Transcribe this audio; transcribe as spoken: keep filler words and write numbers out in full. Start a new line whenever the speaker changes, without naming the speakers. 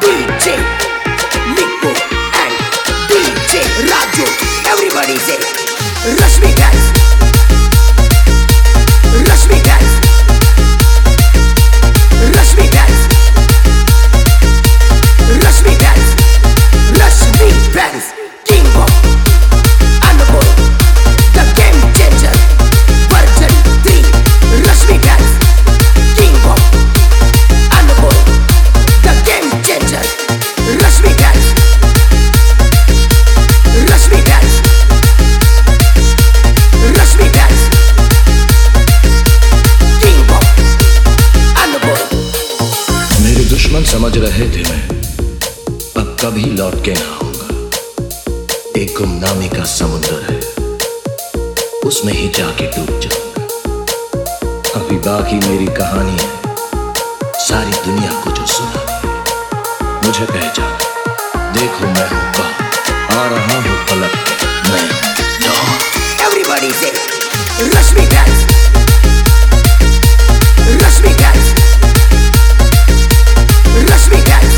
D J Nico and D J Raju. Everybody say Rashmi Dance, Rashmi Dance, Rashmi Dance, Rashmi Dance, Rashmi Dance. King of Anmol, the game changer, version three. Rashmi Dance, King of Anmol, the game changer. Rashmi Dance, Rashmi Dance, Rashmi Dance, King of Anmol.
मेरे दुश्मन समझ रहे थे मैं अब कभी लौट के ना आऊंगा। एक गुमनामी का समुंदर है, उसमें ही जाके डूब जाऊंगा। अभी बाकी मेरी कहानी है, सारी दुनिया को जो सुनानी है। मुझे पहचान, देखो मैं हूं कौन, आ रहा हूं पलक मैं Don.
Everybody say Rashmi Dance, Rashmi Dance, Rashmi Dance.